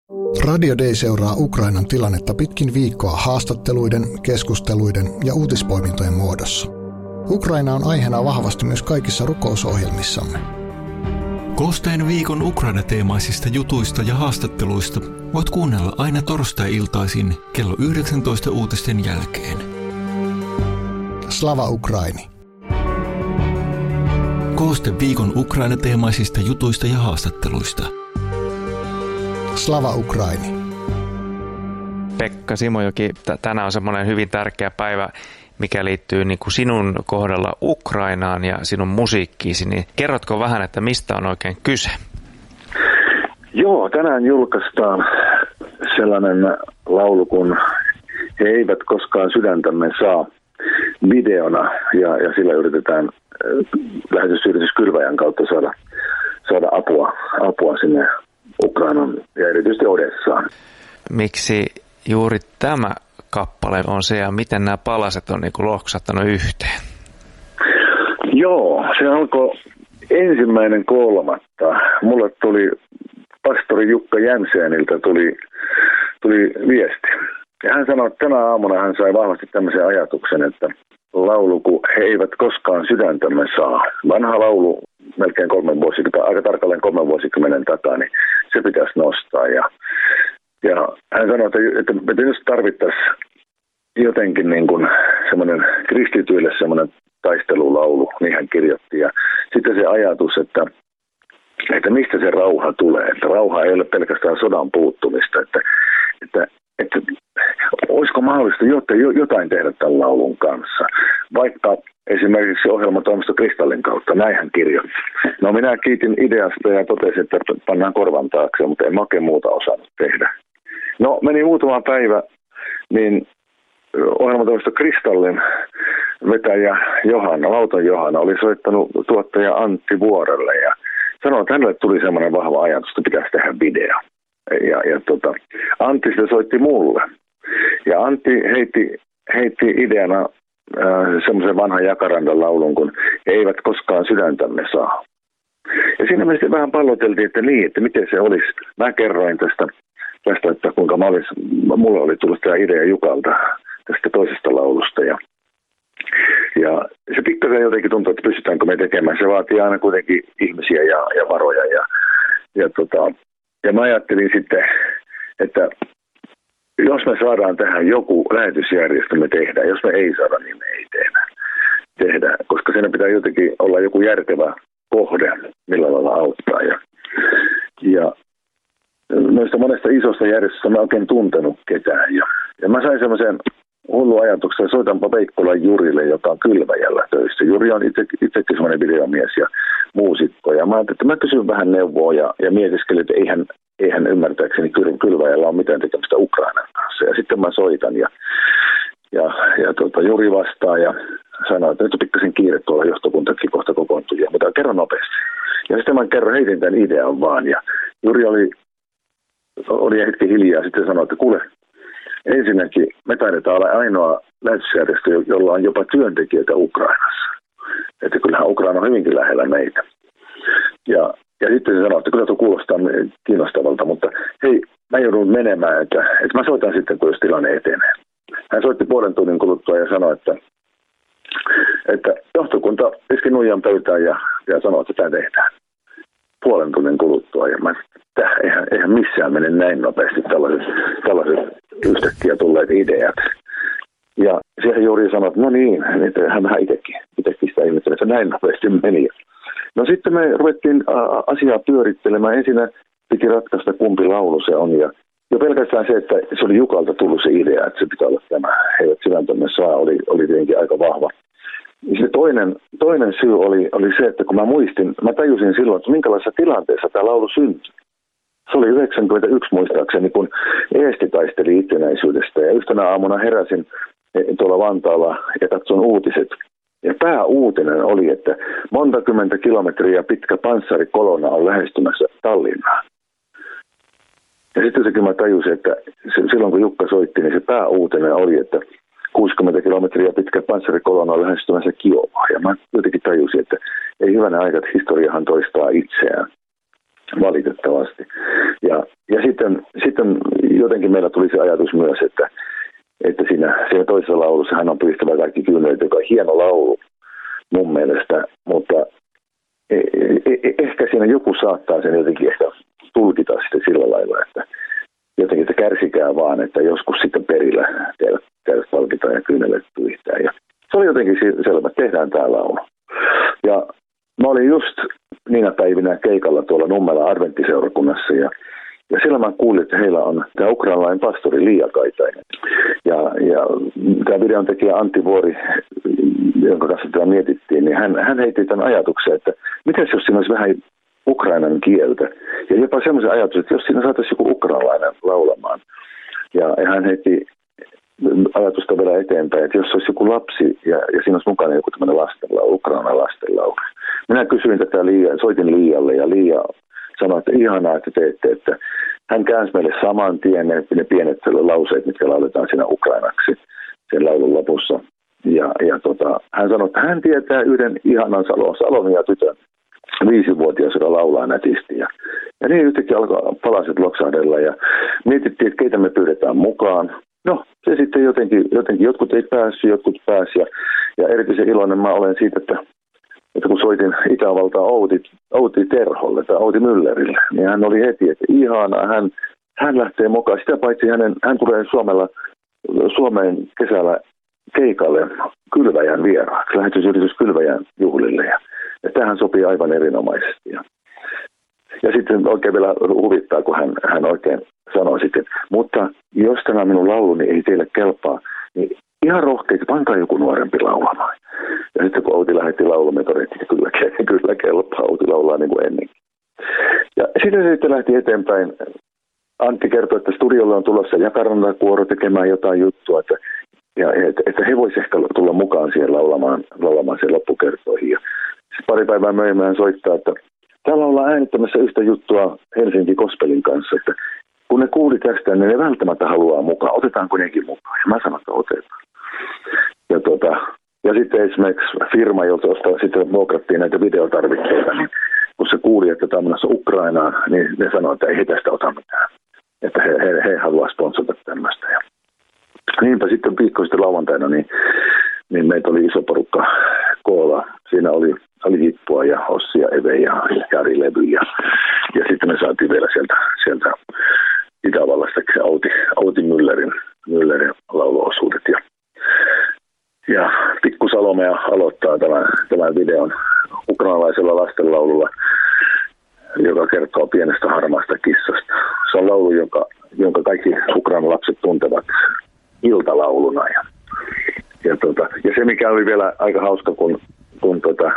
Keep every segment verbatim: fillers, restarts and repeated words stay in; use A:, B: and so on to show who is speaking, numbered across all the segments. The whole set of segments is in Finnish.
A: Radio Day seuraa Ukrainan tilannetta pitkin viikkoa haastatteluiden, keskusteluiden ja uutispoimintojen muodossa. Ukraina on aiheena vahvasti myös kaikissa rukousohjelmissamme.
B: Koosteen viikon Ukraina-teemaisista jutuista ja haastatteluista voit kuunnella aina torstai-iltaisin kello yhdeksäntoista uutisten jälkeen.
A: Slava Ukraini!
B: Kooste viikon Ukraina-teemaisista jutuista ja haastatteluista.
A: Slava Ukraini!
C: Pekka Simojoki, t- tänään on semmoinen hyvin tärkeä päivä, mikä liittyy niin kuin sinun kohdalla Ukrainaan ja sinun musiikkiisi, niin kerrotko vähän, että mistä on oikein kyse?
D: Joo, tänään julkaistaan sellainen laulu, kun He eivät koskaan sydäntämme saa videona, ja, ja sillä yritetään lähetysyritys Kylväjän kautta saada, saada apua, apua sinne Ukrainan ja erityisesti Odessaan.
C: Miksi juuri tämä kappale on se ja miten nämä palaset on niin kuin loksattanut yhteen?
D: Joo, se alkoi ensimmäinen kolmatta. Mulle tuli pastori Jukka Jämseeniltä tuli, tuli viesti. Ja hän sanoi, että tänä aamuna hän sai vahvasti tämmöisen ajatuksen, että laulu, kun he eivät koskaan sydäntämme saa. Vanha laulu, melkein kolmen vuosikymmenen, aika tarkalleen kolmen vuosikymmenen takaa, niin se pitäisi nostaa. Ja, ja hän sanoi, että, että, että jos tarvittaisiin jotenkin niin kuin semmoinen kristityille semmoinen taistelulaulu, niin hän kirjoitti. Ja sitten se ajatus, että, että mistä se rauha tulee. Että rauha ei ole pelkästään sodan puuttumista. Että, että, että olisiko mahdollista jotain tehdä tämän laulun kanssa. Vaikka esimerkiksi ohjelmatoimisto Kristallin kautta, näin hän kirjoitti. No minä kiitin ideasta ja totesin, että pannaan korvan taakse, mutta en mä oikein muuta osannut tehdä. No meni muutama päivä, niin ohjelmatoimisto Kristallin vetäjä Johanna, Lauton Johanna, oli soittanut tuottaja Antti Vuorelle ja sanoi, että hänelle tuli semmoinen vahva ajatus, että pitäisi tehdä video. Ja, ja tota, Antti sitä soitti mulle. Ja Antti heitti, heitti ideana äh, semmoisen vanhan Jakarandan laulun, kun he eivät koskaan sydäntämme saa. Ja siinä me sitten vähän palloteltiin, että niin, että miten se olisi. Mä kerroin tästä, tästä että kuinka mä olis, mulle oli tullut tämä idea Jukalta tästä toisesta laulusta. Ja, ja se pikkasen jotenkin tuntuu, että pystytäänkö me tekemään. Se vaatii aina kuitenkin ihmisiä ja, ja varoja. Ja, ja, tota, ja mä ajattelin sitten, että jos me saadaan tähän joku lähetysjärjestö, me tehdään. Jos me ei saada, niin me ei tehdä. tehdä koska siinä pitää jotenkin olla joku järkevä kohde, millä lailla auttaa. Ja, ja noista monesta isosta järjestöstä mä en oikein tuntenut ketään. Ja, ja mä sain semmoisen hullu ajatuksen, että soitanpa Veikkolan Jurille, joka on Kylväjällä töissä. Juri on itse, itsekin semmoinen videomies ja muusikko. Ja mä ajattelin, että mä kysyn vähän neuvoa ja, ja mietiskelin, että eihän, eihän ymmärtääkseni Kylväjällä ole mitään tekemistä Ukrainan kanssa. Ja sitten mä soitan ja, ja, ja tota, Juri vastaa ja sanoo, että nyt on pikkasen kiire tuolla johtokuntakin kohta kokoontuu. Mutta kerron nopeasti. Ja sitten mä kerron, heitin tämän idean vaan. Ja Juri oli, oli hetki hiljaa ja sitten sanoi, että kuule, ensinnäkin me taidetaan olla ainoa lähetysjärjestö, jolla on jopa työntekijöitä Ukrainassa. Että kyllähän Ukraina on hyvinkin lähellä meitä. Ja, ja sitten se sanoi, että kyllä tuo kuulostaa kiinnostavalta, mutta hei, mä joudun menemään, että, että mä soitan sitten, kun jos tilanne etenee. Hän soitti puolen tunnin kuluttua ja sanoi, että, että johtokunta iski nuijan pöytään ja, ja sanoi, että tämä tehdään. Puolen tunnin kuluttua. Ja mä, että eihän, eihän missään mene näin nopeasti tällaiset, tällaiset yhtäkkiä tulleet ideat. Ja siihen Juri sanoi, että no niin, että hän vähän itsekin, itsekin sitä ihmettelee, että näin nopeasti meni. No sitten me ruvettiin asiaa pyörittelemään. Ensinnä piti ratkaista, kumpi laulu se on. Ja jo pelkästään se, että se oli Jukalta tullut se idea, että se pitää olla tämä. He eivät sydäntämme saa, oli, oli tietenkin aika vahva. Se toinen, toinen syy oli, oli se, että kun mä muistin, mä tajusin silloin, että minkälaisessa tilanteessa tämä laulu syntyi. Se oli yhdeksänkymmentäyksi muistaakseni, kun Eesti taisteli itsenäisyydestä. Ja yhtenä aamuna heräsin tuolla Vantaalla ja katson uutiset. Ja pääuutinen oli, että monta kymmentä kilometriä pitkä panssarikolona on lähestymässä Tallinnaa. Ja sitten sekin mä tajusin, että silloin kun Jukka soitti, niin se pääuutinen oli, että kuusikymmentä kilometriä pitkä panssarikolona on lähestymässä Kiovaa. Ja mä jotenkin tajusin, että ei hyvänä aika, että historiahan toistaa itseään. valitettavasti. Ja, ja sitten, sitten jotenkin meillä tuli se ajatus myös, että, että siinä, siinä toisessa laulussa hän on pistävä kaikki kyynelet, joka on hieno laulu mun mielestä, mutta e, e, ehkä siinä joku saattaa sen jotenkin ehkä tulkita sitten sillä lailla, että jotenkin, että kärsikää vaan, että joskus sitten perillä teidät palkitaan ja kyynelet pyyhtää. Ja se oli jotenkin selvä, että tehdään tämä laulu. Ja mä olin just niinä päivinä keikalla tuolla Nummelan adventtiseurakunnassa ja, ja siellä mä kuulin, että heillä on tämä ukrainalainen pastori Liia Kaitainen. Ja, ja tämä videon tekijä Antti Vuori, jonka kanssa tätä mietittiin, niin hän, hän heitti tämän ajatuksen, että mitäs jos siinä olisi vähän ukrainan kieltä. Ja jopa semmoisen ajatuksen, että jos siinä saataisiin joku ukrainalainen laulamaan. Ja, ja hän heitti ajatusta vielä eteenpäin, että jos olisi joku lapsi ja, ja siinä olisi mukana joku tämmöinen lastenlaulu, ukrainan lastenlaulu. Minä kysyin tätä Liia, soitin Liialle ja Liia sanoi, että ihanaa, että teette, että hän käänsi meille saman tien ne, ne pienet lauseet, mitkä lauletaan siinä ukrainaksi sen laulun lopussa. Ja, ja tota, hän sanoi, että hän tietää yhden ihanan Salon, Salomia tytön, viisivuotias, joka laulaa nätisti. Ja, ja niin yhtäkkiä alkoi palaset loksahdella ja mietittiin, että keitä me pyydetään mukaan. No, se sitten jotenkin, jotenkin jotkut ei päässyt, jotkut pääsi ja, ja erityisen iloinen mä olen siitä, että, että kun soitin Itävaltaan Outi, Outi Terholle tai Outi Müllerille, niin hän oli heti, että ihanaa, hän, hän lähtee mukaan. Sitä paitsi hänen, hän tulee Suomella, Suomeen kesällä keikalle Kylväjän vieraaksi, lähetysyritys Kylväjän juhlille ja, ja tähän sopii aivan erinomaisesti. Ja, ja sitten oikein vielä huvittaa, kun hän, hän oikein sanoi sitten, mutta jos tämä minun lauluni ei teille kelpaa, niin ihan rohkeasti, pankaa joku nuorempi laulamaan. Ja sitten kun Outi lähetti laulun, me todettiin, että kyllä, kyllä kelpaa, Outi laulaa niin kuin ennenkin. Ja sitten se sitten lähti eteenpäin. Antti kertoi, että studiolle on tulossa Jakaranda-kuoro tekemään jotain juttua, että, ja, että, että he voisivat ehkä tulla mukaan siihen laulamaan, laulamaan sen loppukertoihin. Ja sitten pari päivää myöhemmin hän soittaa, että täällä ollaan äänittämässä yhtä juttua Helsinki Gospelin kanssa, että kun ne kuuli tästä, niin ne välttämättä haluaa mukaan. Otetaanko nekin mukaan? Ja mä sanon, että otetaan. Ja, tuota, ja sitten esimerkiksi firma, jolta sitten vuokrattiin näitä videotarvikkeita, niin kun se kuuli, että tämmöisessä Ukrainaan, niin ne sanoi, että ei he tästä ota mitään. Että he, he, he haluaa sponsata tämmöistä. Ja niinpä sitten viikko sitten lauantaina, niin, niin meitä oli iso porukka koolla. Siinä oli, oli Hippua ja Ossi ja Eve ja Jari Levy. Ja, ja sitten me saatiin vielä sieltä, sieltä Itävallasta se Outi, Outi Müllerin, Müllerin lauluosuudet. Ja, ja Pikku Salomea aloittaa tämän, tämän videon ukrainalaisella lastenlaululla, joka kertoo pienestä harmaasta kissasta. Se on laulu, jonka, jonka kaikki ukrainan lapset tuntevat iltalauluna. Ja, ja, tota, ja se, mikä oli vielä aika hauska, kun, kun tota,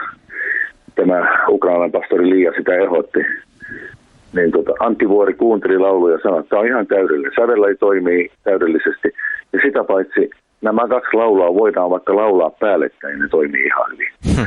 D: tämä ukrainalainen pastori Liia sitä ehdotti, niin tota, Antti Vuori kuunteli lauluja ja sanoi, että tämä on ihan täydellinen. Sävellai toimii täydellisesti. Ja sitä paitsi nämä kaksi laulaa voidaan vaikka laulaa päällekkäin, ne toimii ihan hyvin. Hmm.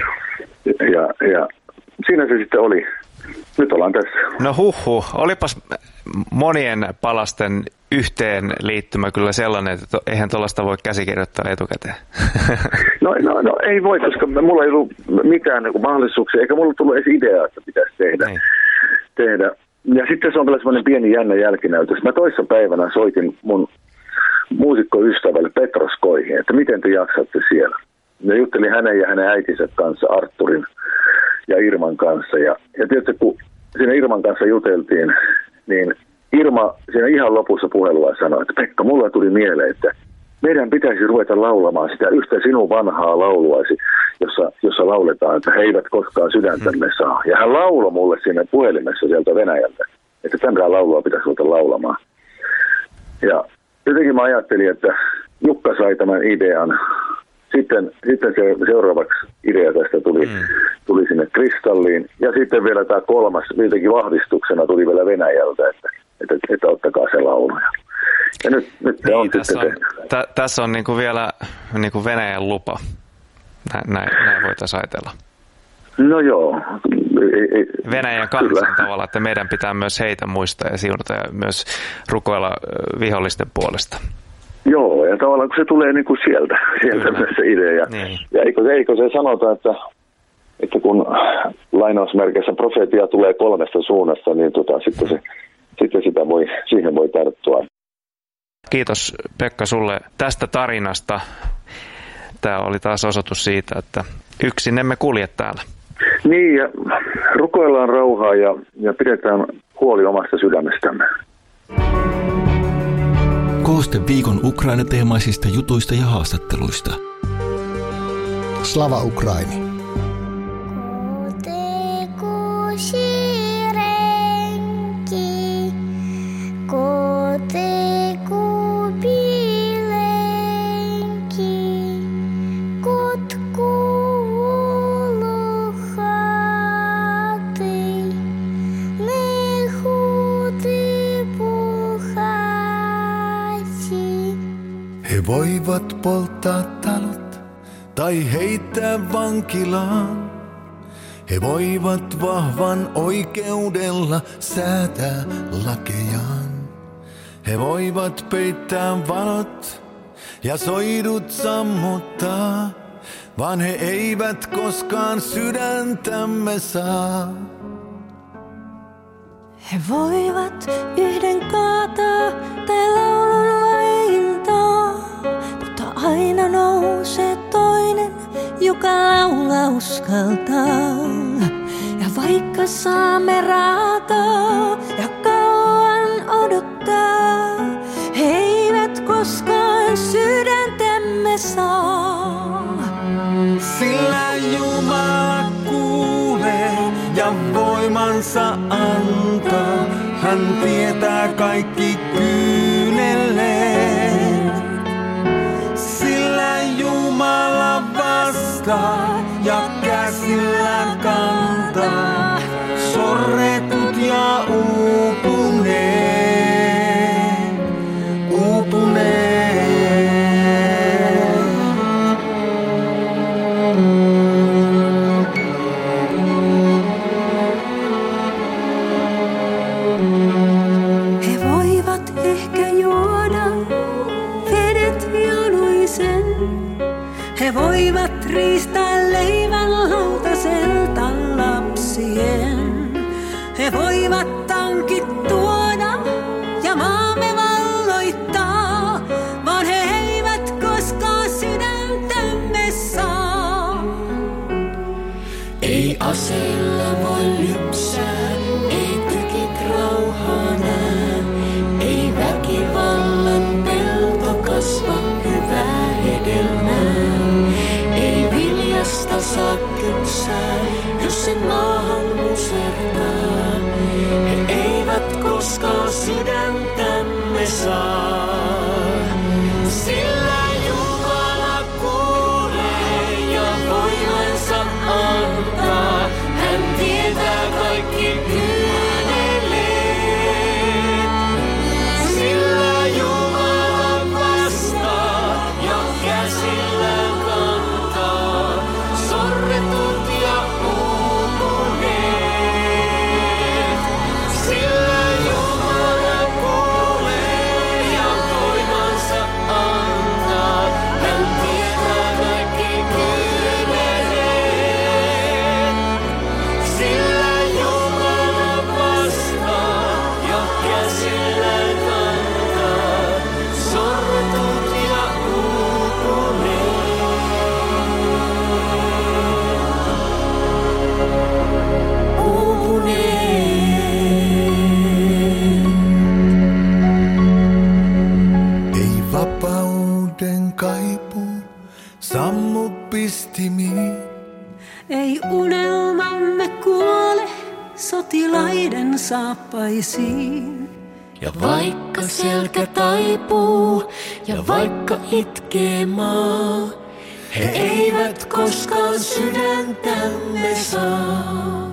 D: Ja, ja siinä se sitten oli. Nyt ollaan tässä.
C: No huhhuh, olipas monien palasten yhteenliittymä kyllä sellainen, että eihän tuollaista voi käsikirjoittaa etukäteen.
D: No, no, no ei voi, koska mulla ei ollut mitään niin kuin mahdollisuuksia, eikä mulla tullut edes ideaa, että pitäisi tehdä. tehdä. Ja sitten se on vielä semmoinen pieni jännä jälkinäytös. Mä toissa päivänä soitin mun muusikkoystävälle Petroskoihin, että miten te jaksatte siellä. Ja juttelin hänen ja hänen äitinsä kanssa, Arturin ja Irman kanssa. Ja, ja tietysti kun siinä Irman kanssa juteltiin, niin Irma siinä ihan lopussa puhelua sanoi, että Pekka, mulla tuli mieleen, että meidän pitäisi ruveta laulamaan sitä yhtä sinun vanhaa lauluasi, jossa, jossa lauletaan, että he eivät koskaan sydäntämme saa. Ja hän lauloi mulle siinä puhelimessa sieltä Venäjältä, että tämän laulua pitäisi ruveta laulamaan. Ja jotenkin mä ajattelin, että Jukka sai tämän idean. Sitten, sitten se seuraavaksi idea tästä tuli, mm. tuli sinne Kristalliin. Ja sitten vielä tämä kolmas, jotenkin vahvistuksena tuli vielä Venäjältä, että, että, että ottakaa se laulu. Ja nyt, nyt
C: niin,
D: on
C: tässä
D: sitten
C: on, tä, tässä on niinku vielä niinku Venäjän lupa. Näin, näin voitaisiin ajatella.
D: No joo. Ei, ei,
C: Venäjän kansan tavalla, että meidän pitää myös heitä muistaa ja siunata ja myös rukoilla vihollisten puolesta.
D: Joo, ja tavallaan kun se tulee niin kuin sieltä, sieltä myös se idea. Ja, niin. ja eikö, eikö se sanota, että että kun lainausmerkeissä profeetia tulee kolmesta suunnasta, niin tota, sitten, se, sitten sitä voi, siihen voi tarttua.
C: Kiitos Pekka sulle tästä tarinasta. Tämä oli taas osoitus siitä, että yksin emme kulje täällä.
D: Niin, ja rukoillaan rauhaa ja, ja pidetään huoli omasta sydämestämme.
B: Kooste viikon Ukraina-teemaisista jutuista ja haastatteluista.
A: Slava Ukraini.
E: He voivat polttaa talot tai heittää vankilaan. He voivat vahvan oikeudella säätää lakejaan. He voivat peittää valot ja soidut sammuttaa, vaan he eivät koskaan sydäntämme saa.
F: He voivat yhden kaataa tai laulun vaintaa, mutta aina nousee toinen, joka laulaa uskaltaa. Ja vaikka saamme raataa ja kauan odottaa, he eivät koskaan sydäntämme saa.
E: Sillä Jumala kuulee ja voimansa antaa. Hän tietää kaikki kyyneleet. Sillä Jumala vastaa ja käsillään kantaa sorretut ja uupuneet, uupuneet.
F: He voivat ehkä juoda vedet jonuisen. He voivat riistää leivän lautaselta lapsien. He voivat tankit tuoda ja maamme valloittaa, vaan he eivät koskaan sydäntämme saa.
G: Ei aseilla voi lypsää, ei tykit rauhaa nää, ei väkivallan pelto kasva hyvää hedelmää. Ei viljasta saa kypsää, jos sen maahan musertaa. He eivät koskaan sydäntämme saa. Sillä Jumala kuulee ja voimansa antaa. Hän tietää kaikki kyyneleet. Sillä Jumala vastaa ja käsillään kantaa sorretut ja uupuneet. Sillä Jumala kuulee ja voimansa antaa. Hän tietää kaikki kyyneleet. Sillä Jumala vastaa ja käsillään kantaa sorretut ja uupuneet.
E: Ei vapauden kaipuu sammu pistimiin.
F: Ei unelmamme kuole sotilaiden saappaisiin.
G: Ja vaikka selkä taipuu ja vaikka itkee maa, he eivät koskaan sydäntämme saa.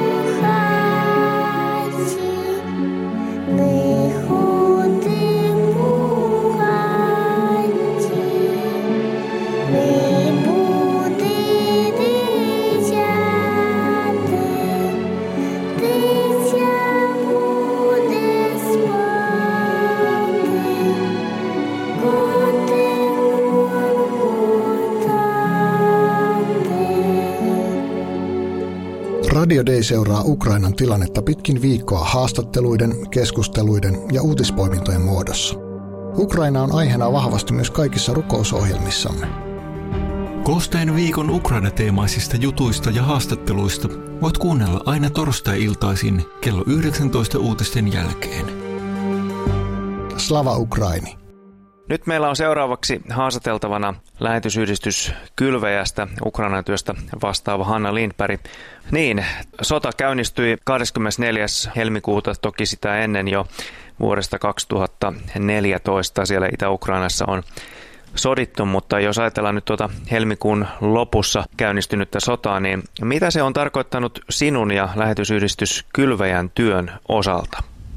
H: Thank you.
A: Radio Day seuraa Ukrainan tilannetta pitkin viikkoa haastatteluiden, keskusteluiden ja uutispoimintojen muodossa. Ukraina on aiheena vahvasti myös kaikissa rukousohjelmissamme.
B: Koosteen viikon Ukraina-teemaisista jutuista ja haastatteluista voit kuunnella aina torstai-iltaisin kello yhdeksäntoista uutisten jälkeen.
A: Slava Ukraini!
C: Nyt meillä on seuraavaksi haastateltavana lähetysyhdistys Kylväjästä Ukrainan työstä vastaava Hanna Lindberg. Niin, sota käynnistyi kahdeskymmenesneljäs helmikuuta, toki sitä ennen jo vuodesta kaksituhattaneljätoista siellä Itä-Ukrainassa on sodittu, mutta jos ajatellaan nyt tuota helmikuun lopussa käynnistynyttä sotaa, niin mitä se on tarkoittanut sinun ja lähetysyhdistys Kylväjän työn osalta?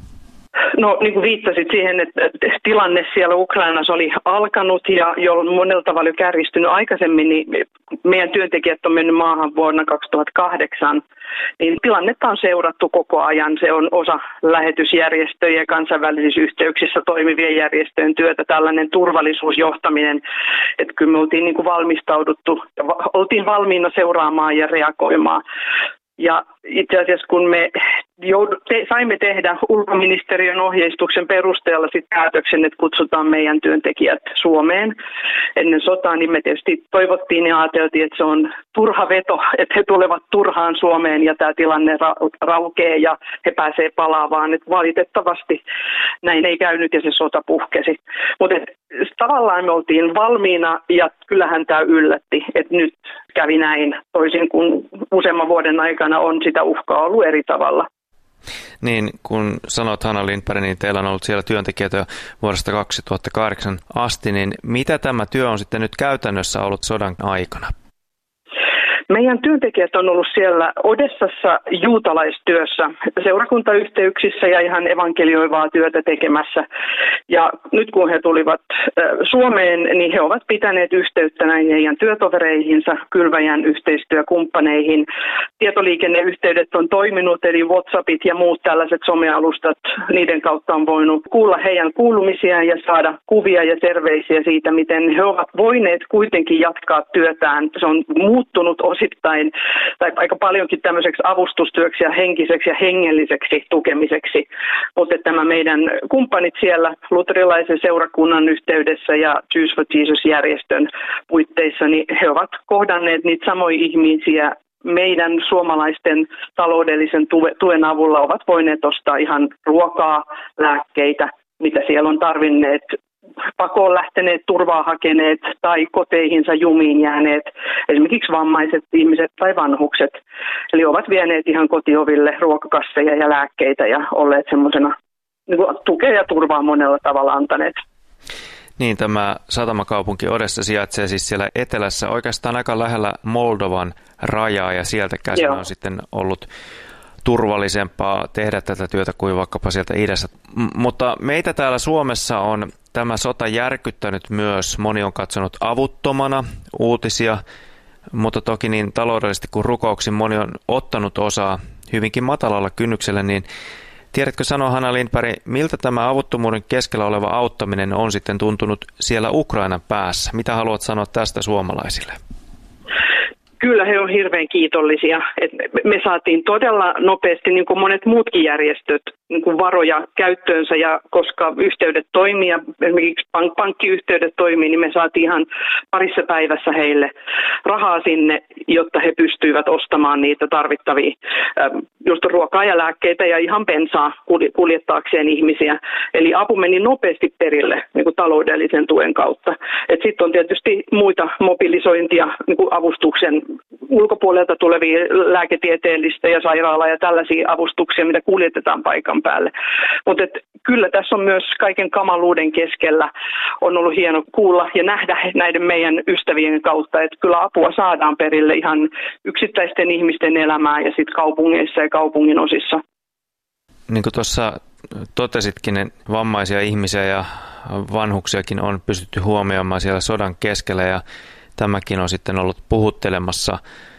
H: No niin kuin viittasit siihen, että tilanne siellä Ukrainassa oli alkanut ja jo monella tavalla jo kärjistynyt aikaisemmin, niin meidän työntekijät on mennyt maahan vuonna kaksituhattakahdeksan, niin tilannetta on seurattu koko ajan. Se on osa lähetysjärjestöjä ja kansainvälisissä yhteyksissä toimivien järjestöjen työtä, tällainen turvallisuusjohtaminen, että kyllä me oltiin niin kuin valmistauduttu, oltiin valmiina seuraamaan ja reagoimaan. Ja itse asiassa kun me joudut, te, saimme tehdä ulkoministeriön ohjeistuksen perusteella sit päätöksen, että kutsutaan meidän työntekijät Suomeen ennen sotaa, niin me tietysti toivottiin ja ajateltiin, että se on turha veto, että he tulevat turhaan Suomeen ja tämä tilanne ra- raukee ja he pääsee palaamaan. Et valitettavasti näin ei käynyt ja se sota puhkesi. Mutta tavallaan me oltiin valmiina ja kyllähän tämä yllätti, että nyt kävi näin toisin kuin useamman vuoden aikana on sitä uhkaa ollut eri tavalla.
C: Niin, kun sanot Hanna Lindberg, niin teillä on ollut siellä työntekijöitä vuodesta kaksituhattakahdeksan asti, niin mitä tämä työ on sitten nyt käytännössä ollut sodan aikana?
H: Meidän työntekijät on ollut siellä Odessassa juutalaistyössä, seurakuntayhteyksissä ja ihan evankelioivaa työtä tekemässä. Ja nyt kun he tulivat Suomeen, niin he ovat pitäneet yhteyttä näihin heidän työtovereihinsa, Kylväjän yhteistyökumppaneihin. Tietoliikenneyhteydet on toiminut, eli WhatsAppit ja muut tällaiset somealustat, niiden kautta on voinut kuulla heidän kuulumisia ja saada kuvia ja terveisiä siitä, miten he ovat voineet kuitenkin jatkaa työtään. Se on muuttunut osittain tai aika paljonkin tämmöiseksi avustustyöksi ja henkiseksi ja hengelliseksi tukemiseksi. Mutta tämä meidän kumppanit siellä luterilaisen seurakunnan yhteydessä ja Jews for Jesus-järjestön puitteissa, niin he ovat kohdanneet niitä samoja ihmisiä meidän suomalaisten taloudellisen tuen avulla, ovat voineet ostaa ihan ruokaa, lääkkeitä, mitä siellä on tarvinneet, pakoon lähteneet, turvaa hakeneet tai koteihinsa jumiin jääneet, esimerkiksi vammaiset ihmiset tai vanhukset. Eli ovat vieneet ihan kotioville ruokakasseja ja lääkkeitä ja olleet semmoisena niin kuin tukea ja turvaa monella tavalla antaneet.
C: Niin, tämä satamakaupunki Odessa sijaitsee siis siellä etelässä, oikeastaan aika lähellä Moldovan rajaa, ja sieltä käsin on sitten ollut turvallisempaa tehdä tätä työtä kuin vaikkapa sieltä idässä. M- mutta meitä täällä Suomessa on tämä sota järkyttänyt myös. Moni on katsonut avuttomana uutisia, mutta toki niin taloudellisesti kuin rukouksin moni on ottanut osaa hyvinkin matalalla kynnyksellä. Niin tiedätkö sanoa, Hanna Lindberg, miltä tämä avuttomuuden keskellä oleva auttaminen on sitten tuntunut siellä Ukrainan päässä? Mitä haluat sanoa tästä suomalaisille?
H: Kyllä he on hirveän kiitollisia. Et me saatiin todella nopeasti, niin kuin monet muutkin järjestöt, niin kuin varoja käyttöönsä, ja koska yhteydet toimii ja esimerkiksi pank- pankkiyhteydet toimii, niin me saatiin ihan parissa päivässä heille rahaa sinne, jotta he pystyivät ostamaan niitä tarvittavia just ruokaa ja lääkkeitä ja ihan bensaa kuljettaakseen ihmisiä. Eli apu meni nopeasti perille niin kuin taloudellisen tuen kautta. Sitten on tietysti muita mobilisointia, niin kuin avustuksen ulkopuolelta tulevia lääketieteellistä ja sairaala- ja tällaisia avustuksia, mitä kuljetetaan paikan päälle. Mutta kyllä tässä on myös kaiken kamaluuden keskellä on ollut hieno kuulla ja nähdä näiden meidän ystävien kautta, että kyllä apua saadaan perille ihan yksittäisten ihmisten elämään ja sitten kaupungeissa ja kaupungin osissa.
C: Niin kuin tuossa totesitkin, vammaisia ihmisiä ja vanhuksiakin on pystytty huomioimaan siellä sodan keskellä, ja tämäkin on sitten ollut puhuttelemassa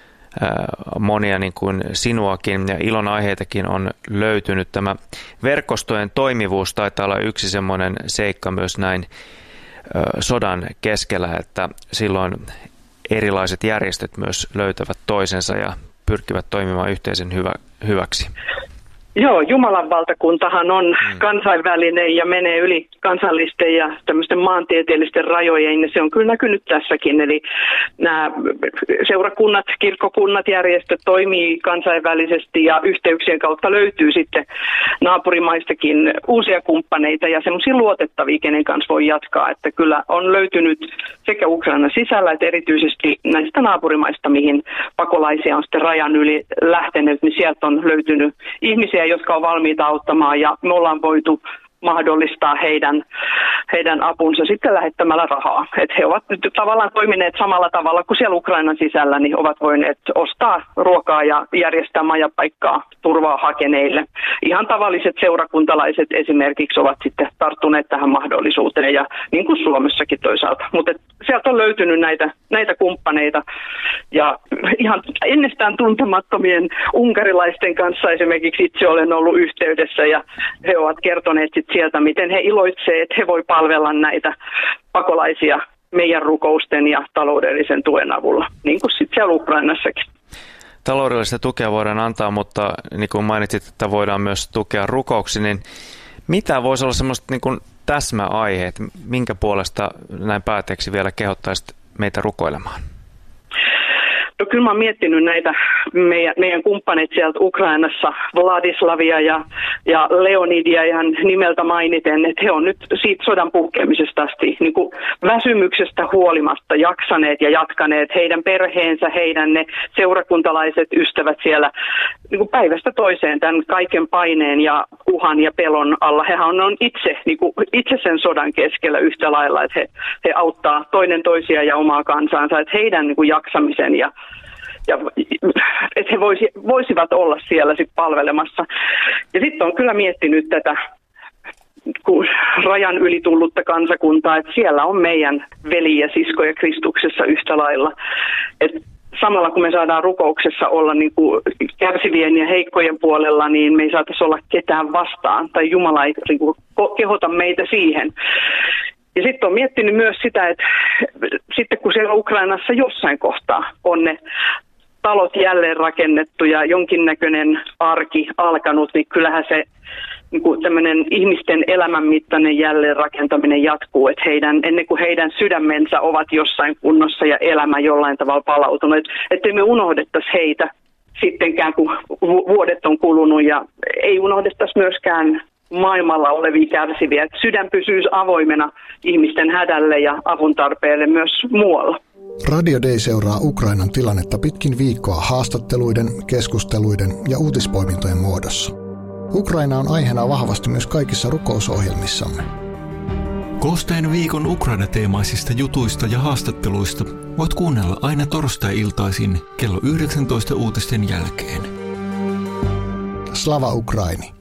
C: monia niin kuin sinuakin, ja ilon aiheitakin on löytynyt. Tämä verkostojen toimivuus taitaa olla yksi semmoinen seikka myös näin sodan keskellä, että silloin erilaiset järjestöt myös löytävät toisensa ja pyrkivät toimimaan yhteisen hyvä, hyväksi.
H: Joo, Jumalan valtakuntahan on mm. kansainvälinen ja menee yli kansallisten ja tämmöisten maantieteellisten rajojen, ja se on kyllä näkynyt tässäkin. Eli nämä seurakunnat, kirkkokunnat, järjestöt toimii kansainvälisesti ja yhteyksien kautta löytyy sitten naapurimaistakin uusia kumppaneita ja semmoisia luotettavia, kenen kanssa voi jatkaa. Että kyllä on löytynyt sekä Ukrainan sisällä että erityisesti näistä naapurimaista, mihin pakolaisia on sitten rajan yli lähtenyt, niin sieltä on löytynyt ihmisiä, jotka on valmiita auttamaan, ja me ollaan voitu mahdollistaa heidän, heidän apunsa sitten lähettämällä rahaa. Et he ovat nyt tavallaan toimineet samalla tavalla kuin siellä Ukrainan sisällä, niin ovat voineet ostaa ruokaa ja järjestää majapaikkaa turvaa hakeneille. Ihan tavalliset seurakuntalaiset esimerkiksi ovat sitten tarttuneet tähän mahdollisuuteen, ja niin kuin Suomessakin toisaalta. Mutta sieltä on löytynyt näitä, näitä kumppaneita, ja ihan ennestään tuntemattomien unkarilaisten kanssa esimerkiksi itse olen ollut yhteydessä, ja he ovat kertoneet sit sieltä, miten he iloitsevat, että he voi palvella näitä pakolaisia meidän rukousten ja taloudellisen tuen avulla, niin kuin sitten siellä Ukrainassakin.
C: Taloudellista tukea voidaan antaa, mutta niin kuin mainitsit, että voidaan myös tukea rukouksia, niin mitä voisi olla semmoista niin kuin täsmäaiheet, minkä puolesta näin päätteeksi vielä kehottaisit meitä rukoilemaan?
H: No kyllä mä oon miettinyt näitä meidän, meidän kumppanit sieltä Ukrainassa, Vladislavia ja, ja Leonidia ihan nimeltä mainiten, että he on nyt siitä sodan puhkeamisesta asti niin kuin väsymyksestä huolimatta jaksaneet ja jatkaneet heidän perheensä, heidän ne seurakuntalaiset ystävät siellä niin kuin päivästä toiseen tämän kaiken paineen ja uhan ja pelon alla. Hehän on itse, niin kuin, itse sen sodan keskellä yhtä lailla, että he, he auttaa toinen toisia ja omaa kansaansa, että heidän niin kuin jaksamisen ja Ja että he voisi, voisivat olla siellä sit palvelemassa. Ja sitten on kyllä miettinyt tätä kun rajan yli tullutta kansakuntaa, että siellä on meidän veli ja siskoja Kristuksessa yhtä lailla. Et samalla kun me saadaan rukouksessa olla niin kuin kärsivien ja heikkojen puolella, niin me ei saataisi olla ketään vastaan, tai Jumala ei niin kuin kehota meitä siihen. Ja sitten on miettinyt myös sitä, että sitten kun siellä Ukrainassa jossain kohtaa on ne talot jälleen rakennettu ja jonkinnäköinen arki alkanut, niin kyllähän se niin kuin tämmöinen ihmisten elämänmittainen jälleenrakentaminen jatkuu, että heidän, ennen kuin heidän sydämensä ovat jossain kunnossa ja elämä jollain tavalla palautunut, että me unohdettaisi heitä sittenkään, kun vuodet on kulunut, ja ei unohdettaisi myöskään maailmalla olevia kärsiviä, että sydän pysyisi avoimena ihmisten hädälle ja avun tarpeelle myös muualla.
A: Radio Day seuraa Ukrainan tilannetta pitkin viikkoa haastatteluiden, keskusteluiden ja uutispoimintojen muodossa. Ukraina on aiheena vahvasti myös kaikissa rukousohjelmissamme.
B: Koosteen viikon Ukraina-teemaisista jutuista ja haastatteluista voit kuunnella aina torstai-iltaisin kello yhdeksäntoista uutisten jälkeen.
A: Slava Ukraini!